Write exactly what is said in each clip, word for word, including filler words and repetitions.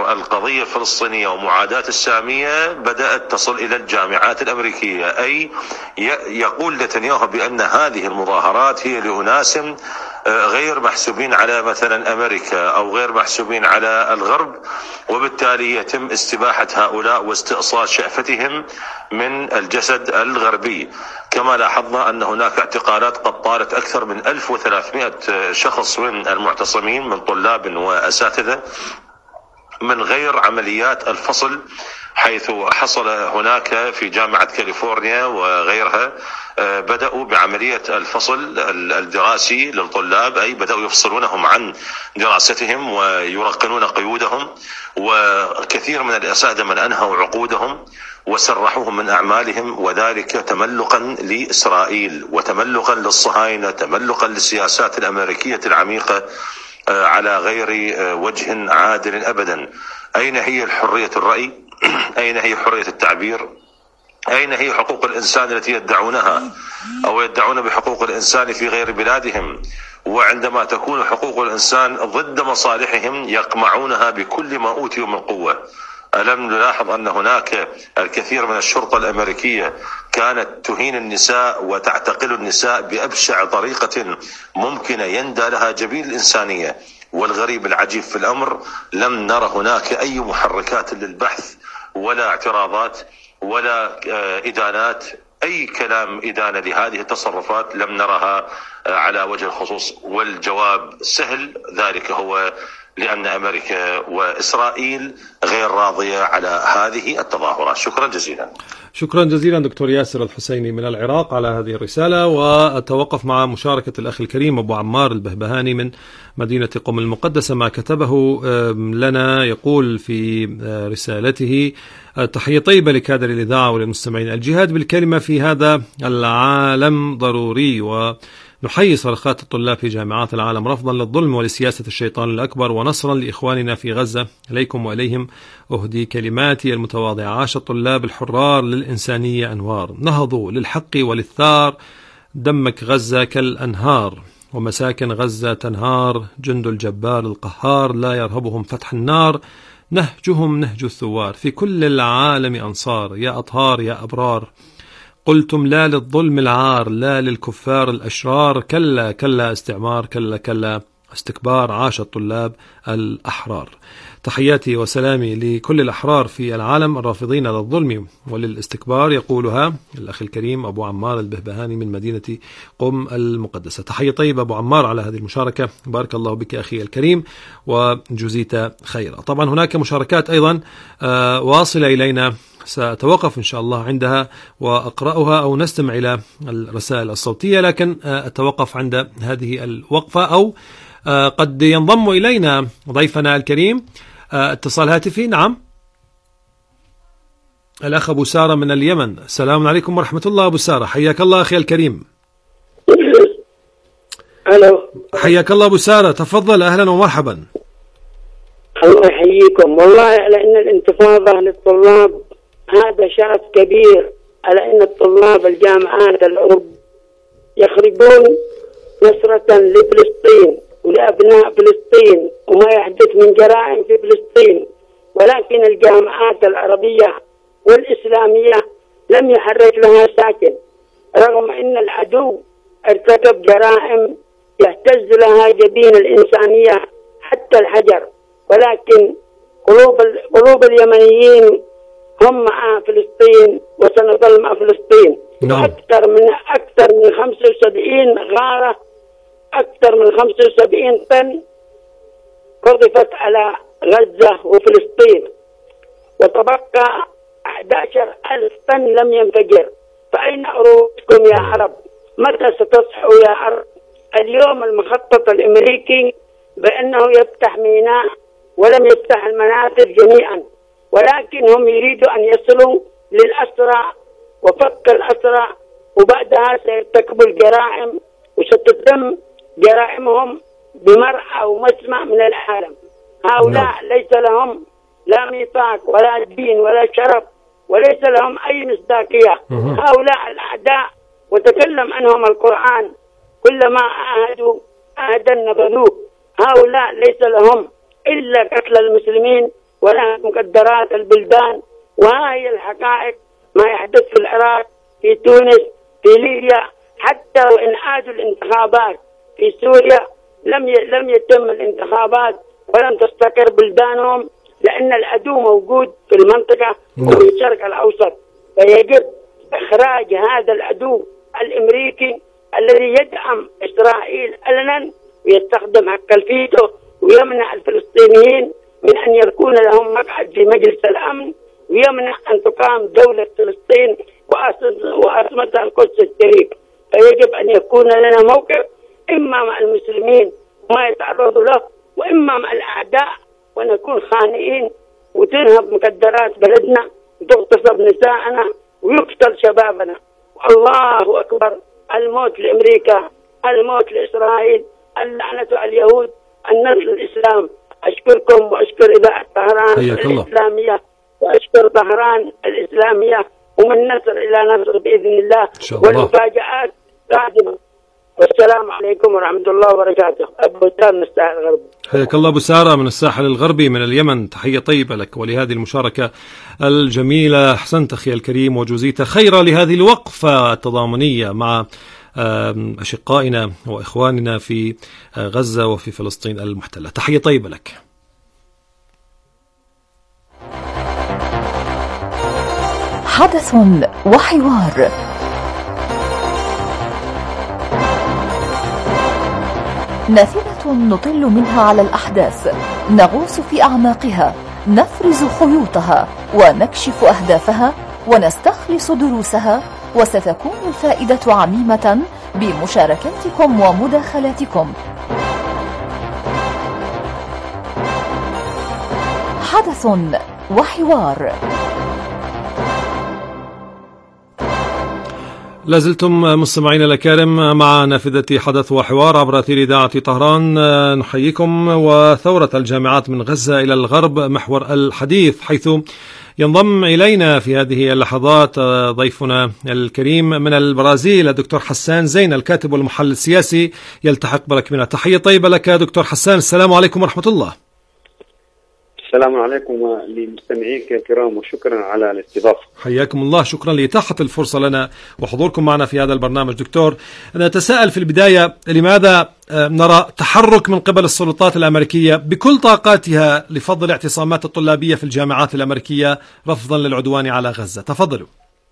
القضية الفلسطينية ومعاداة السامية بدأت تصل إلى الجامعات الأمريكية، أي يقول نتنياهو بأن هذه المظاهرات هي لأناس غير محسوبين على مثلا أمريكا أو غير محسوبين على الغرب، وبالتالي يتم استباحة هؤلاء واستئصال شأفتهم من الجسد الغربي. كما لاحظنا أن هناك اعتقالات قد طالت أكثر من ألف وثلاثمائة شخص من المعتصمين من طلاب وأساتذة من غير عمليات الفصل، حيث حصل هناك في جامعة كاليفورنيا وغيرها بدأوا بعملية الفصل الدراسي للطلاب، أي بدأوا يفصلونهم عن دراستهم ويرقنون قيودهم، وكثير من الأساتذة من أنهوا عقودهم وسرحوهم من أعمالهم، وذلك تملقا لإسرائيل وتملقا للصهاينة، تملقا للسياسات الأمريكية العميقة على غير وجه عادل أبدا. أين هي حرية الرأي؟ أين هي حرية التعبير؟ أين هي حقوق الإنسان التي يدعونها أو يدعون بحقوق الإنسان في غير بلادهم؟ وعندما تكون حقوق الإنسان ضد مصالحهم يقمعونها بكل ما أوتوا من قوة. ألم نلاحظ أن هناك الكثير من الشرطة الأمريكية كانت تهين النساء وتعتقل النساء بأبشع طريقة ممكنة يندى لها جبين الإنسانية؟ والغريب العجيب في الأمر لم نرى هناك أي محركات للبحث ولا اعتراضات ولا إدانات، أي كلام إدانة لهذه التصرفات لم نرها على وجه الخصوص. والجواب سهل، ذلك هو لأن أمريكا وإسرائيل غير راضية على هذه التظاهرات. شكرا جزيلا. شكرا جزيلا دكتور ياسر الحسيني من العراق على هذه الرسالة. وأتوقف مع مشاركة الأخ الكريم أبو عمار البهبهاني من مدينة قم المقدسة ما كتبه لنا. يقول في رسالته: تحية طيبة لكادر الإذاعة وللمستمعين. الجهاد بالكلمة في هذا العالم ضروري، ونحيي صرخات الطلاب في جامعات العالم رفضا للظلم ولسياسة الشيطان الأكبر ونصرا لإخواننا في غزة. إليكم وإليهم أهدي كلماتي المتواضعة. عاش الطلاب الحرار للإنسانية أنوار، نهضوا للحق وللثار. دمك غزة كالأنهار ومساكن غزة تنهار. جند الجبار القهار لا يرهبهم فتح النار. نهجهم نهج الثوار في كل العالم أنصار. يا أطهار يا أبرار، قلتم لا للظلم العار، لا للكفار الأشرار. كلا كلا استعمار، كلا كلا استكبار. عاش الطلاب الأحرار. تحياتي وسلامي لكل الأحرار في العالم الرافضين للظلم وللاستكبار، يقولها الأخ الكريم أبو عمار البهبهاني من مدينة قم المقدسة. تحية طيبة أبو عمار على هذه المشاركة. بارك الله بك أخي الكريم وجزيت خيرا. طبعا هناك مشاركات أيضا واصلة إلينا، سأتوقف إن شاء الله عندها وأقرأها أو نستمع إلى الرسائل الصوتية، لكن أتوقف عند هذه الوقفة، أو قد ينضم إلينا ضيفنا الكريم. اتصال هاتفي. نعم، الأخ أبو سارة من اليمن. السلام عليكم ورحمة الله. أبو سارة حياك الله أخي الكريم. ألو، حياك الله أبو سارة، تفضل. أهلا ومرحبا. الله يحييكم. والله على أن الانتفاضة للطلاب هذا شرف كبير، على أن الطلاب الجامعات العرب يخرجون نصرة لفلسطين ولأبناء فلسطين وما يحدث من جرائم في فلسطين، ولكن الجامعات العربية والإسلامية لم يحرك لها ساكن، رغم أن العدو ارتكب جرائم يهتز لها جبين الإنسانية حتى الحجر، ولكن قلوب قلوب اليمنيين هم مع فلسطين وسنظل مع فلسطين. نعم. أكثر من أكثر من خمسة وسبعين غارة، أكثر من خمسة وسبعين طن قذفت على غزة وفلسطين، وتبقى أحد عشر ألف طن لم ينفجر. فأين عروضكم يا عرب؟ متى ستصحوا يا عرب؟ اليوم المخطط الأمريكي بأنه يفتح ميناء ولم يفتح المنافذ جميعا، ولكن هم يريدوا أن يصلوا للأسرى وفك الأسرى، وبعدها سيرتكبوا الجرائم وستتم جرائمهم بمرأى ومسمع من العالم. هؤلاء ليس لهم لا ميثاق ولا دين ولا شرف، وليس لهم أي مصداقية. هؤلاء الأعداء وتكلم عنهم القرآن، كلما عاهدوا عهدا نبذوه. هؤلاء ليس لهم إلا قتل المسلمين ولها مقدرات البلدان. وهي الحقائق ما يحدث في العراق، في تونس، في ليبيا. حتى وإن عادوا الانتخابات في سوريا لم لم يتم الانتخابات ولم تستقر بلدانهم، لأن العدو موجود في المنطقة وفي الشرق الأوسط. فيجب إخراج هذا العدو الأمريكي الذي يدعم إسرائيل علنا ويستخدم حق الفيتو ويمنع الفلسطينيين من أن يكون لهم مقعد في مجلس الأمن، ويمنع أن تقام دولة فلسطين وعاصمتها القدس الشريف. فيجب أن يكون لنا موقف إما مع المسلمين وما يتعرضوا له، وإما مع الأعداء ونكون خانئين وتنهب مقدرات بلدنا وتغتصب نساءنا ويقتل شبابنا. الله أكبر. الموت لأمريكا، الموت لإسرائيل، اللعنة على اليهود، النصر الإسلام. أشكركم وأشكر إذاعة طهران الإسلامية وأشكر طهران الإسلامية، ومن نصر إلى نصر بإذن الله، والمفاجآت قادمة. والسلام عليكم ورحمة الله وبركاته. أبو سارة من الساحل الغربي. حياك الله أبو سارة من الساحل الغربي من اليمن، تحية طيبة لك ولهذه المشاركة الجميلة. أحسنت أخي الكريم وجزيت خيرا لهذه الوقفة التضامنية مع أشقائنا وإخواننا في غزة وفي فلسطين المحتلة. تحية طيبة لك. حدث وحوار. نافذة نطل منها على الأحداث، نغوص في أعماقها، نفرز خيوطها ونكشف أهدافها ونستخلص دروسها، وستكون الفائدة عميمة بمشاركتكم ومداخلاتكم. حدث وحوار. لازلتم مستمعين الأكارم مع نافذة حدث وحوار عبر أثير إذاعة طهران. نحييكم. وثورة الجامعات من غزة إلى الغرب محور الحديث، حيث ينضم إلينا في هذه اللحظات ضيفنا الكريم من البرازيل الدكتور حسان زين، الكاتب والمحلل السياسي، يلتحق بركبنا. تحية طيبة لك دكتور حسان. السلام عليكم ورحمة الله. السلام عليكم لمستمعيك الكرام وشكرا على الاستضافة. حياكم الله، شكرا لإتاحة الفرصة لنا وحضوركم معنا في هذا البرنامج. دكتور، أنا أتساءل في البداية، لماذا نرى تحرك من قبل السلطات الأمريكية بكل طاقاتها لفض الاعتصامات الطلابية في الجامعات الأمريكية رفضا للعدوان على غزة؟ تفضلوا.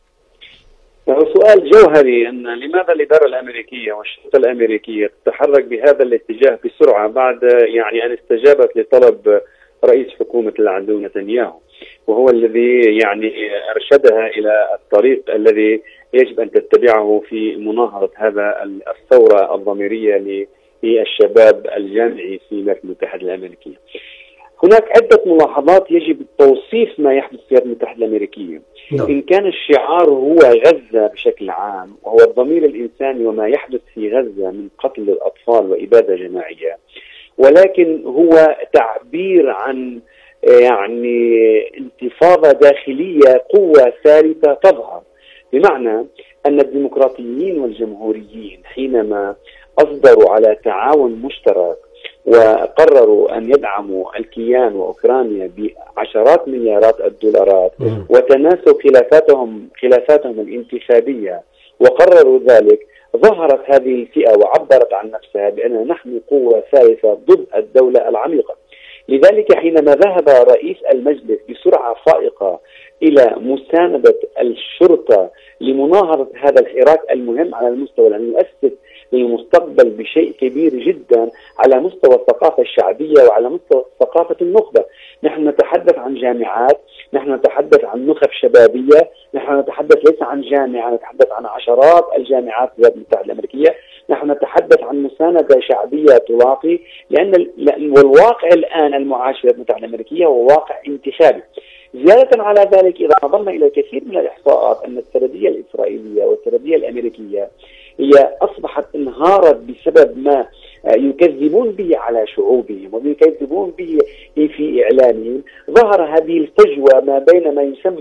سؤال جوهري، أن لماذا الإدارة الأمريكية والشرطة الأمريكية تتحرك بهذا الاتجاه بسرعة بعد يعني أن استجابت لطلب رئيس حكومة العدو نتنياهو، وهو الذي يعني أرشدها إلى الطريق الذي يجب أن تتبعه في مناهضة هذا الثورة الضميرية للشباب الجامعي في الولايات المتحدة الأمريكية. هناك عدة ملاحظات يجب توصيف ما يحدث في الولايات المتحدة الأمريكية. إن كان الشعار هو غزة بشكل عام، وهو الضمير الإنساني وما يحدث في غزة من قتل الأطفال وإبادة جماعية، ولكن هو تعبير عن يعني انتفاضة داخلية، قوة ثالثة تظهر، بمعنى أن الديمقراطيين والجمهوريين حينما أصدروا على تعاون مشترك وقرروا أن يدعموا الكيان وأوكرانيا بعشرات مليارات الدولارات وتناسوا خلافاتهم خلافاتهم الانتخابية وقرروا ذلك، ظهرت هذه الفئة وعبرت عن نفسها بأننا نحن قوة ثالثة ضد الدولة العميقة. لذلك حينما ذهب رئيس المجلس بسرعة فائقة إلى مساندة الشرطة لمناهضة هذا الحراك المهم على المستوى، لأنه يؤسس للمستقبل بشيء كبير جدا على مستوى الثقافة الشعبية وعلى مستوى ثقافة النخبة. نحن نتحدث عن جامعات، نحن نتحدث عن نخب شبابية، نحن نتحدث ليس عن جامعة، نتحدث عن عشرات الجامعات في الولايات المتحدة الأمريكية، نحن نتحدث عن مساندة شعبية تلاقي، لأن والواقع الآن المعاش في الولايات المتحدة الأمريكية هو واقع انتخابي. زيادة على ذلك، إذا نظرنا إلى كثير من الإحصاءات أن السردية الإسرائيلية والسردية الأمريكية هي أصبحت انهارت بسبب ما يكذبون به على شعوبهم ويكذبون به في إعلامهم. ظهر هذه الفجوة ما بين ما يسمى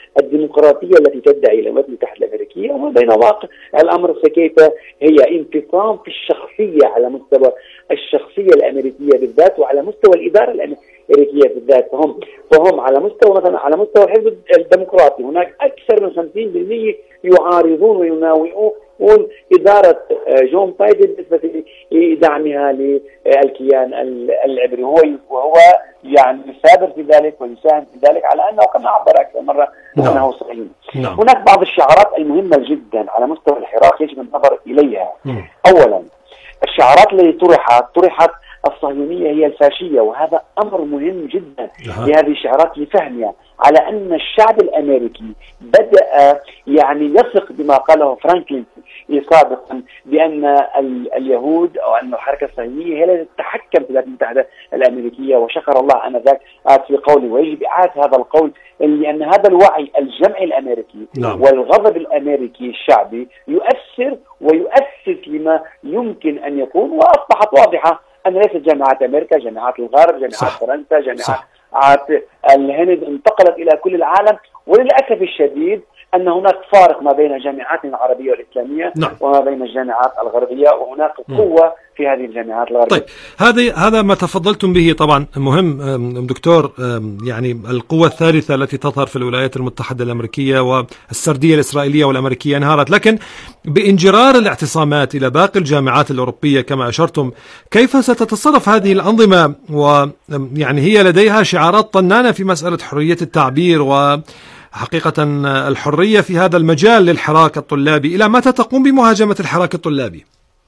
الديمقراطية التي تدعي الولايات المتحدة الأمريكية، وما بين واقع الأمر فكيف هي انفصام في الشخصية على مستوى الشخصية الأمريكية بالذات وعلى مستوى الإدارة الأمريكية بالذات. فهم فهم على مستوى مثلا على مستوى الحزب الديمقراطي هناك أكثر من خمسين بالمئة يعارضون ويناوئون إدارة جون بايدن بالنسبة لدعمها للكيان العبري، وهو يعني يثابر في ذلك ويساهم في ذلك على أنه كما عبر أكثر مرة أنه صهيوني. هناك بعض الشعارات المهمة جدا على مستوى الحراك يجب النظر إليها. م. أولا الشعارات التي طرحت طرحت الصهيونية هي الفاشية، وهذا أمر مهم جدا لهذه الشعارات لفهمها على أن الشعب الأمريكي بدأ يعني يثق بما قاله فرانكلين سابقا بأن اليهود أو أن الحركة الصهيونية هي التي تتحكم في الولايات المتحدة الأمريكية، وشكر الله آنذاك في قوله، ويجب إعادة هذا القول لأن هذا الوعي الجمعي الأمريكي نعم. والغضب الأمريكي الشعبي يؤثر ويؤسس لما يمكن أن يكون، وأصبحت واضحة أن ليست جامعات أمريكا، جامعات الغرب، جامعات صح. فرنسا، جامعات الهند انتقلت إلى كل العالم، وللأسف الشديد أن هناك فارق ما بين الجامعات العربية والإسلامية نعم. وما بين الجامعات الغربية، وهناك قوة في هذه الجامعات الغربية. طيب هذا هذا ما تفضلتم به طبعا مهم دكتور، يعني القوة الثالثة التي تظهر في الولايات المتحدة الأمريكية والسردية الإسرائيلية والأمريكية انهارت، لكن بانجرار الاعتصامات إلى باقي الجامعات الأوروبية كما أشرتم، كيف ستتصرف هذه الأنظمة ويعني هي لديها شعارات طنانة في مسألة حرية التعبير وحقيقة الحرية في هذا المجال للحراك الطلابي؟ إلى متى تقوم بمهاجمة الحراك الطلابي؟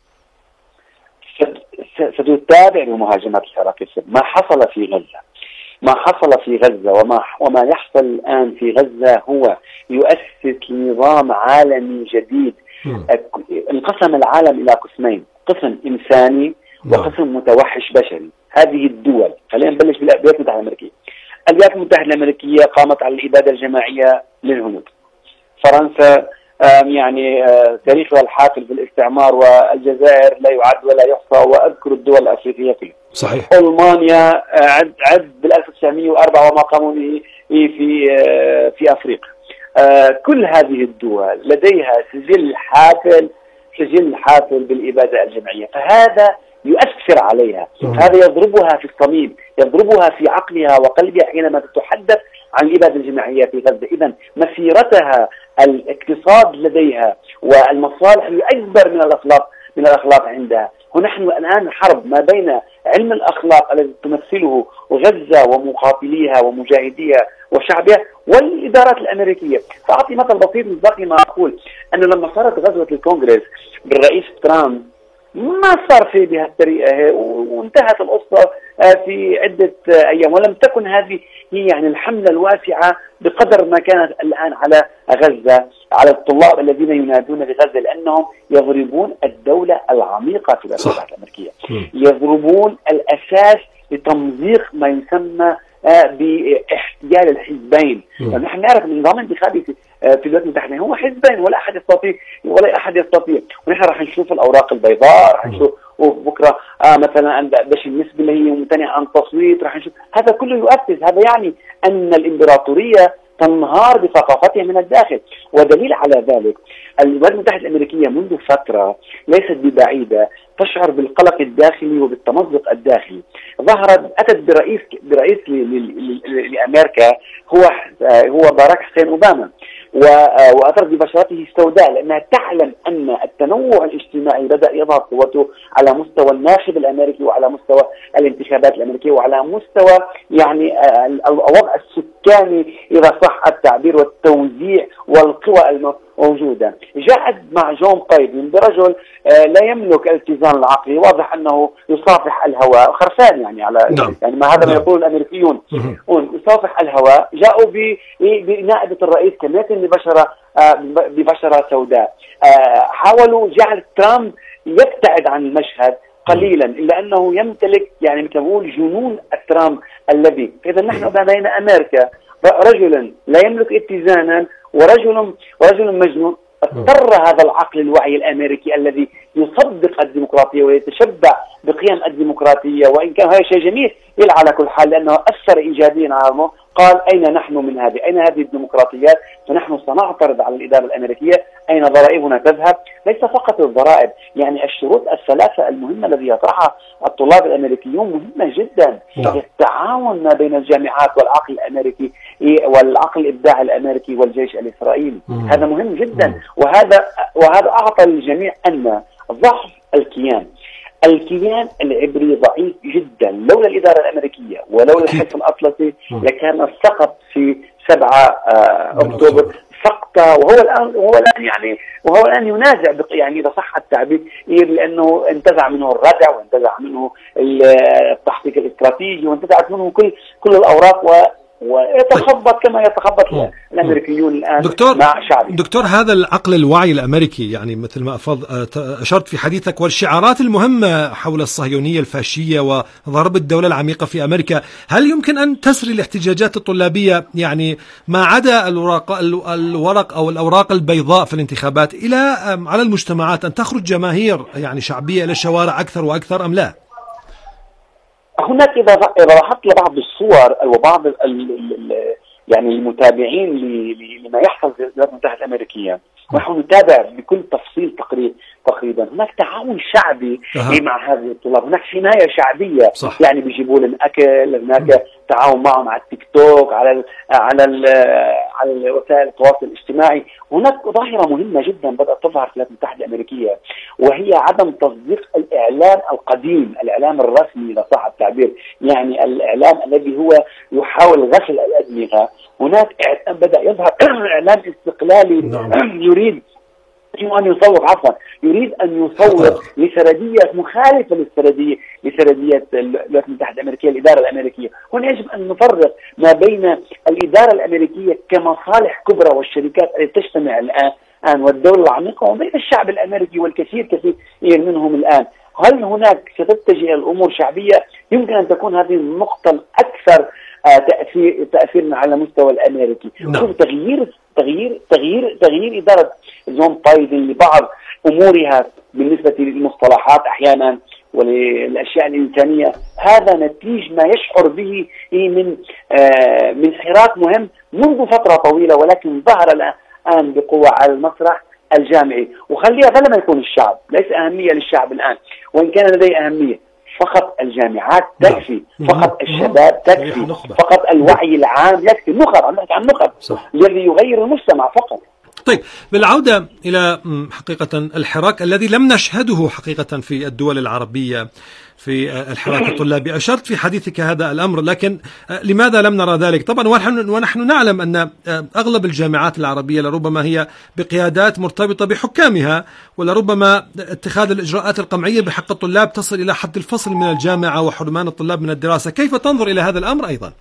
ستتابع بمهاجمة الحراك الطلابي. ما حصل في غزة ما حصل في غزة وما وما يحصل الآن في غزة هو يؤسس نظام عالمي جديد. انقسم العالم إلى قسمين، قسم إنساني وقسم متوحش بشري. هذه الدول، خلينا نبلش بالولايات المتحدة الأمريكية. الولايات المتحدة الأمريكية قامت على الإبادة الجماعية للهنود. فرنسا يعني تاريخها الحافل بالاستعمار، والجزائر لا يعد ولا يحصى، وأذكر الدول الأفريقية كلها. صحيح. ألمانيا عد عد بال ألف وتسعمئة وأربعة وما قاموا به في في أفريقيا. كل هذه الدول لديها سجل حافل سجل حافل بالإبادة الجماعية، فهذا يؤثر عليها، هذا يضربها في الصميم، يضربها في عقلها وقلبها حينما تتحدث عن الإبادة الجماعية في غزة. إذن مسيرتها الاقتصاد لديها والمصالح الأكبر من الأخلاق من الأخلاق عندها. ونحن الآن حرب ما بين علم الأخلاق الذي تمثله غزة ومقاتليها ومجاهديها وشعبها والإدارات الأمريكية. فأعطي مثل بسيط مصداقي ما أقول، أنه لما صارت غزوة الكونغرس بالرئيس ترامب ما صار في بهالطريقة وانتهت القصة في عدة أيام، ولم تكن هذه هي يعني الحملة الواسعة بقدر ما كانت الآن على غزة، على الطلاب الذين ينادون بغزة، لأنهم يضربون الدولة العميقة في الولايات المتحدة الأمريكية، يضربون الأساس لتمزيق ما يسمى باحتيال الحزبين. نحن نعرف ان النظام الانتخابي في الولايات المتحدة هو حزبين، ولا احد يستطيع ولا احد يستطيع ونحن راح نشوف الاوراق البيضاء، راح نشوف بكره آه مثلا باش النسبه اللي هي ممتنعه عن التصويت، راح نشوف هذا كله يؤسس. هذا يعني ان الامبراطوريه تنهار بثقافتها من الداخل. ودليل على ذلك الولايات المتحدة الأمريكية منذ فترة ليست ببعيدة تشعر بالقلق الداخلي وبالتمزق الداخلي. ظهرت أتت برئيس برئيس لأمريكا هو هو باراك حسين أوباما، وأثرت ببشرته السوداء لأنها تعلم أن التنوع الاجتماعي بدأ يظهر قوته على مستوى الناخب الأمريكي وعلى مستوى الانتخابات الأمريكية وعلى مستوى يعني الوضع السكاني إذا صح التعبير والتوزيع والقوى الموجودة. جاءت مع جون بايدن برجل لا يملك الاتزان العقلي، واضح أنه يصافح الهواء، خرفان يعني على نعم. يعني ما هذا ما يقول الأمريكيون، يصافح الهواء. جاءوا بنائبة الرئيس كمية ببشرة ببشرة سوداء. حاولوا جعل ترامب يبتعد عن المشهد قليلا، إلا أنه يمتلك يعني مثل نقول جنون الترامب الذي. إذا نحن بين أمريكا رجلا لا يملك اتزانا ورجل ورجل مجنون. اضطر هذا العقل الوعي الأمريكي الذي يصدق الديمقراطية ويتشبع بقيم الديمقراطية، وإن كان هذا شيء جميل على كل حال لأنه أثر إيجابيا على قال أين نحن من هذه؟ أين هذه الديمقراطيات؟ فنحن سنعترض على الإدارة الأمريكية. أين ضرائبنا تذهب؟ ليس فقط الضرائب، يعني الشروط الثلاثة المهمة التي يطرحها الطلاب الأمريكيون مهمة جدا. نعم. التعاون ما بين الجامعات والعقل الأمريكي والعقل الإبداعي الأمريكي والجيش الإسرائيلي، مم. هذا مهم جدا. مم. وهذا وهذا أعطى للجميع أن ضعف الكيان الكيان العبري ضعيف جدا. لولا الإدارة الأمريكية ولولا الحلف الأطلسي لكان سقط في سبعة أكتوبر سقطة، وهو الآن وهو الآن يعني وهو الآن ينازع يعني إذا صح التعبير، لأنه انتزع منه الردع وانتزع منه التحقيق الاستراتيجي وانتزعت منه كل كل الأوراق و ويتخبط كما يتخبط الامريكيون الان دكتور مع شعبي. دكتور، هذا العقل الوعي الامريكي يعني مثل ما اشرت في حديثك، والشعارات المهمه حول الصهيونيه الفاشيه وضرب الدوله العميقه في امريكا، هل يمكن ان تسري الاحتجاجات الطلابيه يعني ما عدا الورق الورق او الاوراق البيضاء في الانتخابات الى على المجتمعات، ان تخرج جماهير يعني شعبيه الى الشوارع اكثر واكثر ام لا؟ هناك إذا لاحظت لبعض الصور وبعض ال ال يعني المتابعين لما يحصل في الولايات المتحدة الأمريكية، نحن نتابع بكل تفصيل تقريبا تقريبا هناك تعاون شعبي أه. مع هذه الطلاب، هناك حماية شعبية. صح. يعني بيجيبوا لهم أكل، هناك تعاون معهم على التيك توك، على ال على ال على وسائل التواصل الاجتماعي. هناك ظاهرة مهمة جدا بدأت تظهر في الولايات المتحدة الأمريكية، وهي عدم تصديق الإعلام القديم، الإعلام الرسمي إذا صح التعبير، يعني الإعلام الذي هو يحاول غسل الأدمغة. هناك بدأ يظهر إعلام استقلالي يريد أن يصور عفوا يريد أن يصور لسردية مخالفة للسردية لسردية الولايات المتحدة الأمريكية، الإدارة الأمريكية. هنا يجب أن نفرق ما بين الإدارة الأمريكية كمصالح كبرى والشركات التي تجتمع الآن والدولة العميقة، وبين الشعب الأمريكي والكثير كثير منهم الآن. هل هناك ستتجه الأمور شعبية؟ يمكن أن تكون هذه النقطة الأكثر تأثير تأثيرنا على المستوى الأمريكي. نعم. تغيير تغيير تغيير تغيير إدارة جون بايدن لبعض أمورها بالنسبة للمصطلحات أحيانا وللأشياء الإنسانية، هذا نتيج ما يشعر به من آه من حراك مهم منذ فترة طويلة، ولكن ظهر الآن بقوة على المسرح الجامعي. وخليها هذا لما يكون الشعب، ليس أهمية للشعب الآن، وإن كان لديه أهمية. فقط الجامعات تكفي، فقط الشباب تكفي، فقط الوعي العام يكفي. النخب، عم نحكي عن النخب الذي يغير المجتمع فقط. طيب، بالعودة إلى حقيقة الحراك الذي لم نشهده حقيقة في الدول العربية في الحراك الطلابي، أشرت في حديثك هذا الأمر، لكن لماذا لم نرى ذلك؟ طبعا ونحن نعلم أن أغلب الجامعات العربية لربما هي بقيادات مرتبطة بحكامها، ولربما اتخاذ الإجراءات القمعية بحق الطلاب تصل إلى حد الفصل من الجامعة وحرمان الطلاب من الدراسة. كيف تنظر إلى هذا الأمر أيضا؟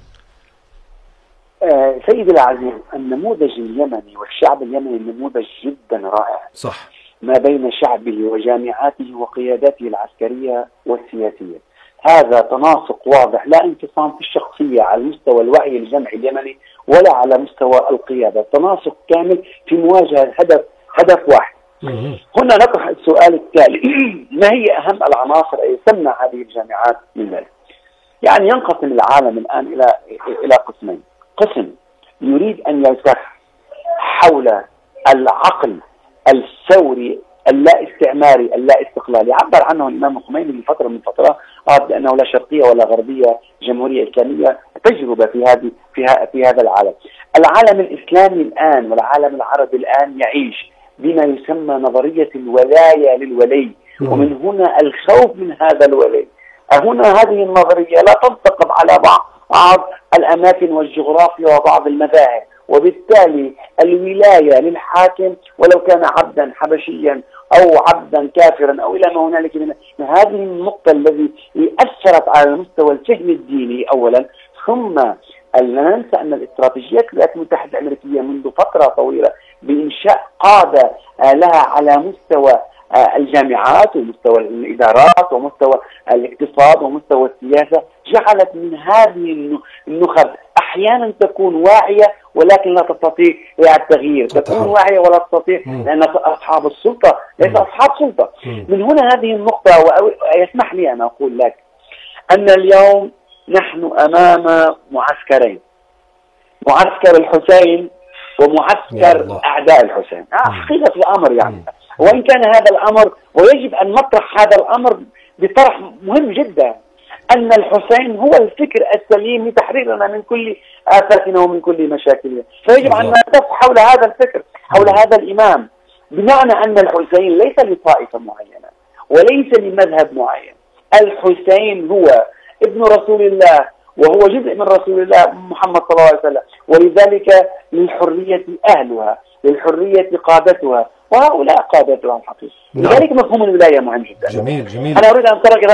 آه سيدي العزيز، النموذج اليمني والشعب اليمني نموذج جدا رائع. صح. ما بين شعبه وجامعاته وقياداته العسكرية والسياسية، هذا تناسق واضح، لا انفصام في الشخصية على مستوى الوعي الجمعي اليمني ولا على مستوى القيادة، تناسق كامل في مواجهة هدف هدف واحد. هنا نطرح السؤال التالي: ما هي أهم العناصر التي تمنع هذه الجامعات من ذلك؟ يعني ينقسم العالم الآن إلى إلى قسمين. قسم يريد أن يلتف حول العقل الثوري اللا استعماري اللا استقلالي، عبر عنه الإمام الخميني من فترة من فترة قال بأنه لا شرقية ولا غربية، جمهورية إسلامية، تجربة في هذه في, في هذا العالم. العالم الإسلامي الآن والعالم العربي الآن يعيش بما يسمى نظرية الولاية للولي، ومن هنا الخوف من هذا الولي. هنا هذه النظرية لا تنطبق على بعض الأماكن والجغرافيا وبعض المذاهب، وبالتالي الولاية للحاكم ولو كان عبدا حبشيا أو عبدا كافرا أو إلى ما هنالك من هذه النقطة التي أثرت على المستوى الفهم الديني أولا. ثم لا ننسى أن الاستراتيجيات الولايات المتحدة الأمريكية منذ فترة طويلة بإنشاء قادة لها على مستوى الجامعات ومستوى الإدارات ومستوى الاقتصاد ومستوى السياسة، جعلت من هذه النخب أحيانا تكون واعية ولكن لا تستطيع التغيير، تكون واعية ولا تستطيع لأن أصحاب السلطة ليس أصحاب سلطة. من هنا هذه النقطة، ويسمح لي أن أقول لك أن اليوم نحن أمام معسكرين. معسكر الحسين ومعسكر أعداء الحسين. آه حقيقة الأمر يعني، وإن كان هذا الأمر ويجب أن نطرح هذا الأمر بطرح مهم جدا، أن الحسين هو الفكر السليم لتحريرنا من كل آفاتنا ومن كل مشاكلنا، فيجب أن نلتف حول هذا الفكر، حول هذا الإمام، بمعنى أن الحسين ليس لطائفة معينة وليس لمذهب معين. الحسين هو ابن رسول الله وهو جزء من رسول الله محمد صلى الله عليه وسلم، ولذلك للحرية أهلها، للحرية قادتها، وهؤلاء قادتها الحقيقة. لذلك مفهوم الولاية مهم جدا. جميل جميل. أنا أريد أن ترى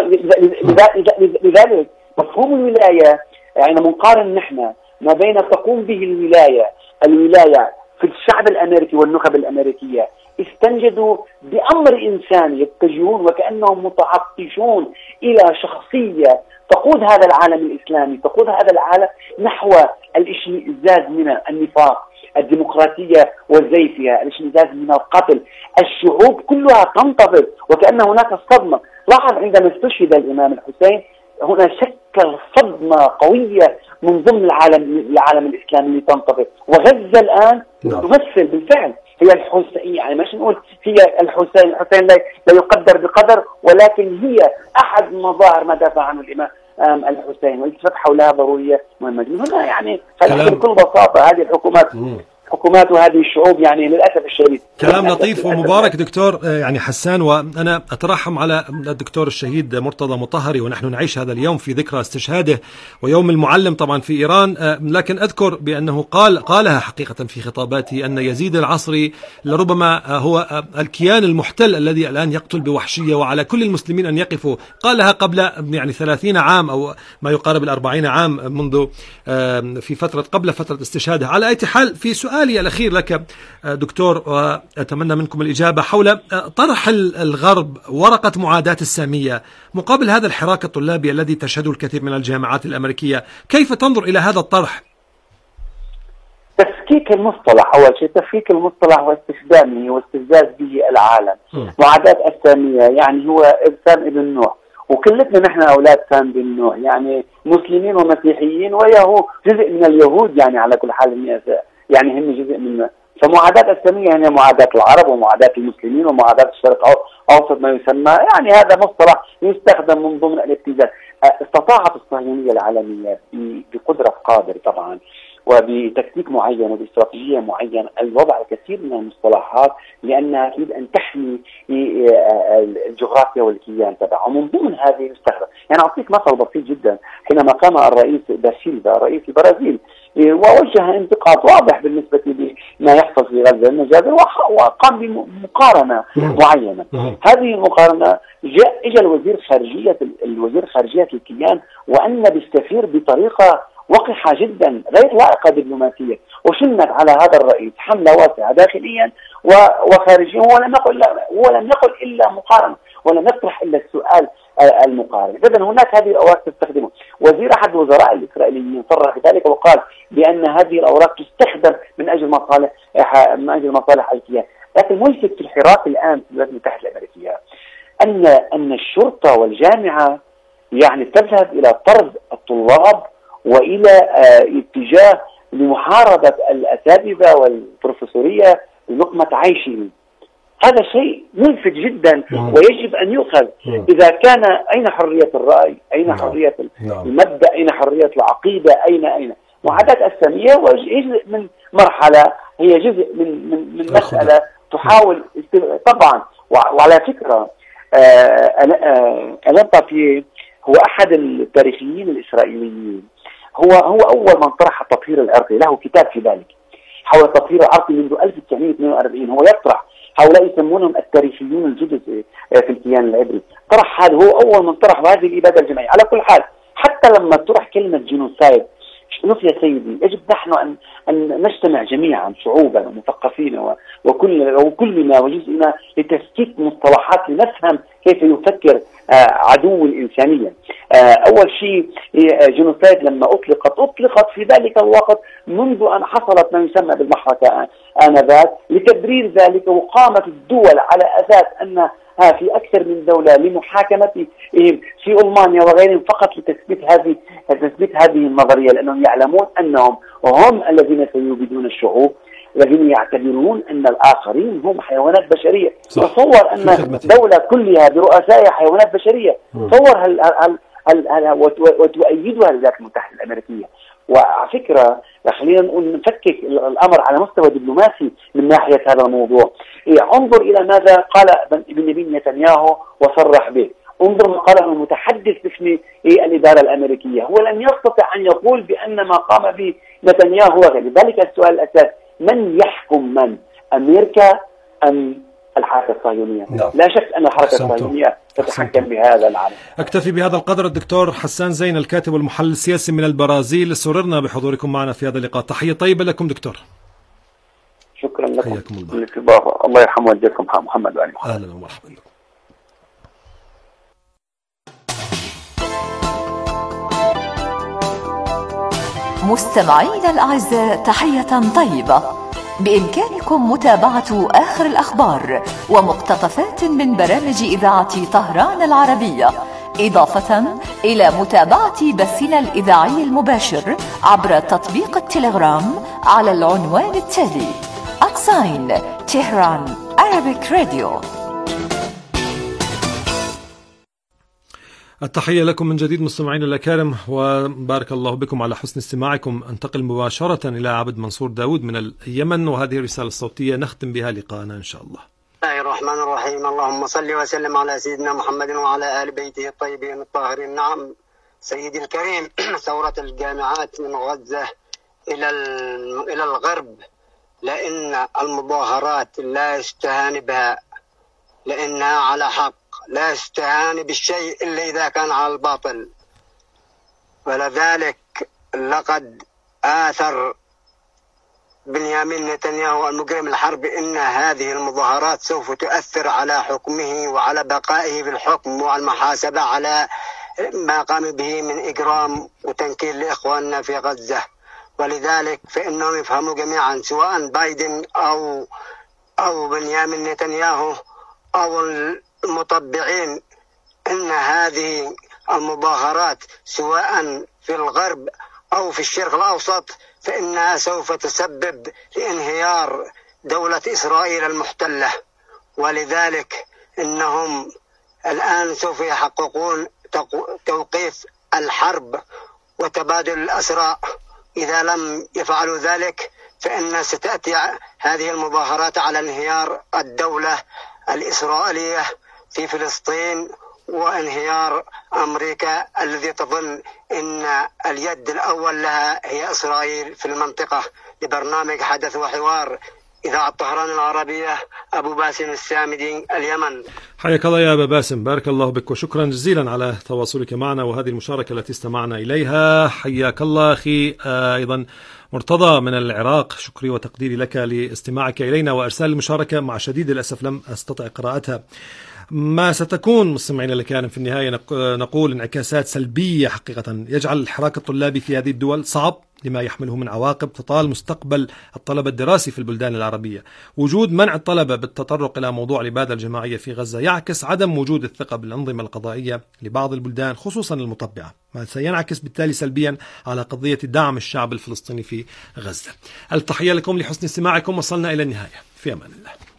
لذلك مفهوم الولاية، يعني منقارن نحن ما بين تقوم به الولاية الولاية في الشعب الأمريكي والنخب الأمريكية، استنجدوا بأمر إنساني، يتجهون وكأنهم متعطشون إلى شخصية تقود هذا العالم الإسلامي، تقود هذا العالم نحو الاشمئزاز من النفاق، الديمقراطية والزيفية، الاشمئزاز من القتل. الشعوب كلها تنتظر وكأن هناك صدمة. لاحظ عندما استشهد الإمام الحسين هنا شكل صدمة قوية من ضمن العالم العالم الإسلامي اللي تنتظر. وغزة الآن تمثل بالفعل هي الحسين، يعني مش نقول هي الحسين، الحسين لا يقدر بقدر، ولكن هي أحد مظاهر ما دافع عنه الإمام الحسين، والاتفاق حولها ضرورية مهمة هنا. يعني بكل بساطة هذه الحكومات حكومات وهذه الشعوب يعني للأسف الشديد. كلام لطيف ومبارك دكتور يعني حسان، وأنا أترحم على الدكتور الشهيد مرتضى مطهري، ونحن نعيش هذا اليوم في ذكرى استشهاده ويوم المعلم طبعا في إيران، لكن أذكر بأنه قال قالها حقيقة في خطاباته أن يزيد العصري لربما هو الكيان المحتل الذي الآن يقتل بوحشية، وعلى كل المسلمين أن يقفوا. قالها قبل يعني ثلاثين عام أو ما يقارب الأربعين عام منذ في فترة قبل فترة استشهاده. على أي حال، في سؤال سؤالي الأخير لك دكتور، وأتمنى منكم الإجابة حول طرح الغرب ورقة معاداة السامية مقابل هذا الحراك الطلابي الذي تشهده الكثير من الجامعات الأمريكية. كيف تنظر إلى هذا الطرح؟ تفكيك المصطلح، أول شيء تفكيك المصطلح واستخدامه واستفزاز به العالم. م. معاداة السامية يعني هو سام ابن نوح، وكلتنا نحن أولاد سام بن نوح، يعني مسلمين ومسيحيين ويهود، جزء من اليهود يعني على كل حال، يعني هم جزء من. فمعاداة السامية هي معاداة العرب ومعاداة المسلمين ومعاداة الشرق أوسط ما يسمى، يعني هذا مصطلح يستخدم من ضمن الابتزاز. استطاعت الصهيونية العالمية بقدرة قادر طبعا وبتكتيك معين وباستراتيجية معينة الوضع الكثير من المصطلحات، لأنها تريد أن تحمي الجغرافيا والكيان تبعها، ومن ضمن هذه يستخدم. يعني أعطيك مثل بسيط جدا. حينما قام الرئيس داسيلفا رئيس البرازيل ووجه انتقاد واضح بالنسبة لما يحصل في غزة المجازر، وقام بمقارنة معينة. هذه المقارنة جاء اجى الوزير خارجية الوزير خارجية الكيان وأنب السفير بطريقة وقحة جدا غير لائقة دبلوماسية، وشنت على هذا الرئيس حملة واسعة داخليا وخارجيا، ولم يقل ولم يقل إلا مقارنة، ولم يطرح إلا السؤال المقارنة. إذن هناك هذه الأوراق تستخدمه. وزير أحد وزراء الإسرائيليين صرح بذلك وقال بأن هذه الأوراق تستخدم من أجل مصالح من أجل مصالح الكيان. لكن الملفت في الحراك الآن في الولايات المتحدة الأمريكية أن أن الشرطة والجامعة يعني تذهب إلى طرد الطلاب وإلى اتجاه لمحاربة الأساتذة والبروفيسورية للقمة عيشهم. هذا شيء ملفت جدا ويجب أن يؤخذ. إذا كان أين حرية الرأي، أين حرية المبدأ، أين حرية العقيدة، أين أين معاداة السامية وجزء من مرحلة، هي جزء من من, من مسألة تحاول طبعا. وعلى فكرة ألان طافيه هو أحد التاريخيين الإسرائيليين، هو هو أول من طرح التطهير العرقي، له كتاب في ذلك حول التطهير العرقي منذ ألف وتسعمائة واثنين وأربعين. هو يطرح، هؤلاء يسمونهم التاريخيون الجدد في الكيان العبري. طرح هذا، هو أول من طرح هذه الإبادة الجماعية. على كل حال، حتى لما طرح كلمة جينوسايد، شوف يا سيدي، يجب نحن أن أن نجتمع جميعا شعوبا ومثقفين وكل وكلنا وجزئنا لتفكيك مصطلحات لنفهم كيف يفكر عدو الإنسانية. أول شيء جينوسايد لما أطلقت أطلقت في ذلك الوقت منذ أن حصلت ما يسمى بالمحركة آنذاك لتبرير ذلك، وقامت الدول على أساس أن في أكثر من دولة لمحاكمة في ألمانيا وغيرهم فقط لتثبيت هذه تثبيت هذه النظرية، لأنهم يعلمون أنهم وهم الذين سيبيدون الشعوب، الذين يعتبرون أن الآخرين هم حيوانات بشرية. تصور أن دولة كلها برؤسائها حيوانات بشرية، تصور هل هل هل هل وتؤيدها الولايات المتحدة الأمريكية. وعلى فكرة خلينا نقول نفكك الأمر على مستوى دبلوماسي من ناحية هذا الموضوع. انظر إلى ماذا قال بنيامين نتنياهو وصرح به، انظر ما قاله المتحدث باسم الإدارة الأمريكية، هو لم يستطع أن يقول بأن ما قام به نتنياهو غير. لذلك السؤال الأساسي، من يحكم من؟ أمريكا أم الحركة الصهيونية؟ لا, لا شك أن الحركة الصهيونية تتحكم بهذا العالم. أكتفي بهذا القدر. الدكتور حسان زين الكاتب والمحلل السياسي من البرازيل، سررنا بحضوركم معنا في هذا اللقاء. تحية طيبة لكم دكتور. شكرا لكم. الله, الله يرحم والديكم محمد وآل محمد. أهلا ومرحبا لكم. مستمعينا الأعزاء، تحية طيبة. بإمكانكم متابعة آخر الأخبار ومقتطفات من برامج إذاعة طهران العربية، إضافة إلى متابعة بثنا الإذاعي المباشر عبر تطبيق التليجرام على العنوان التالي: أكساين تهران Arabic Radio. التحية لكم من جديد مستمعين الأكارم، وبارك الله بكم على حسن استماعكم. أنتقل مباشرة إلى عبد منصور داود من اليمن، وهذه الرسالة الصوتية نختم بها لقاءنا إن شاء الله. بسم الله الرحمن الرحيم. اللهم صل وسلم على سيدنا محمد وعلى آل بيته الطيبين الطاهرين. نعم سيدي الكريم، ثورة الجامعات من غزة إلى إلى الغرب، لأن المظاهرات لا يستهان بها، لأنها على حق، لا يستهان بالشيء إلا إذا كان على الباطل. ولذلك لقد آثر بنيامين نتنياهو المجرم الحرب إن هذه المظاهرات سوف تؤثر على حكمه وعلى بقائه في الحكم وعلى المحاسبة على ما قام به من إجرام وتنكيل لإخواننا في غزة. ولذلك فإنهم يفهموا جميعا، سواء بايدن أو أو بنيامين نتنياهو أو المطبعين، أن هذه المظاهرات سواء في الغرب أو في الشرق الأوسط فإنها سوف تسبب لانهيار دولة إسرائيل المحتلة. ولذلك إنهم الآن سوف يحققون توقيف الحرب وتبادل الأسرى. إذا لم يفعلوا ذلك فإن ستأتي هذه المظاهرات على انهيار الدولة الإسرائيلية في فلسطين وانهيار أمريكا الذي تظن أن اليد الأول لها هي إسرائيل في المنطقة. لبرنامج حدث وحوار إذاعة طهران العربية، أبو باسم السامدي، اليمن. حياك الله يا أبا باسم، بارك الله بك وشكرا جزيلا على تواصلك معنا وهذه المشاركة التي استمعنا إليها. حياك الله أخي أيضا مرتضى من العراق، شكري وتقديري لك لاستماعك إلينا وإرسال المشاركة. مع شديد الأسف لم أستطع قراءتها. ما ستكون مستمعين الكرام في النهاية نقول انعكاسات سلبية حقيقة، يجعل الحراك الطلابي في هذه الدول صعب لما يحمله من عواقب تطال مستقبل الطلبة الدراسي في البلدان العربية. وجود منع الطلبة بالتطرق إلى موضوع الإبادة الجماعية في غزة يعكس عدم وجود الثقة بالأنظمة القضائية لبعض البلدان خصوصا المطبعة، ما سينعكس بالتالي سلبيا على قضية دعم الشعب الفلسطيني في غزة. التحية لكم لحسن استماعكم، وصلنا إلى النهاية، في أمان الله.